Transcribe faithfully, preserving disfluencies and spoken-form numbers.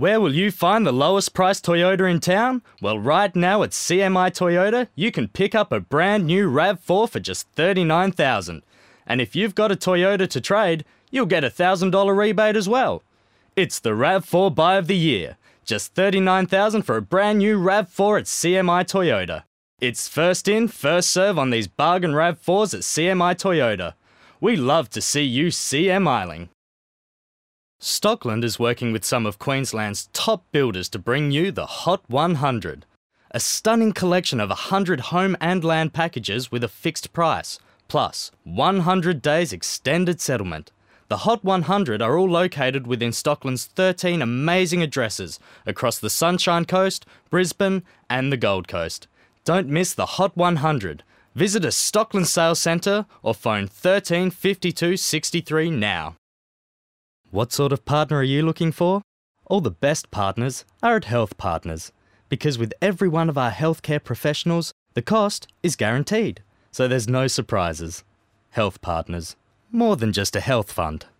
Where will you find the lowest priced Toyota in town? Well, right now at C M I Toyota, you can pick up a brand new RAV four for just thirty-nine thousand dollars. And if you've got a Toyota to trade, you'll get a one thousand dollars rebate as well. It's the RAV four Buy of the Year. Just thirty-nine thousand dollars for a brand new RAV four at C M I Toyota. It's first in, first serve on these bargain RAV fours at C M I Toyota. We love to see you CMIling. Stockland is working with some of Queensland's top builders to bring you the Hot one hundred. A stunning collection of one hundred home and land packages with a fixed price, plus one hundred days extended settlement. The Hot one hundred are all located within Stockland's thirteen amazing addresses across the Sunshine Coast, Brisbane and the Gold Coast. Don't miss the Hot one hundred. Visit a Stockland Sales Centre or phone thirteen fifty-two sixty-three now. What sort of partner are you looking for? All the best partners are at Health Partners, because with every one of our healthcare professionals, the cost is guaranteed, so there's no surprises. Health Partners, more than just a health fund.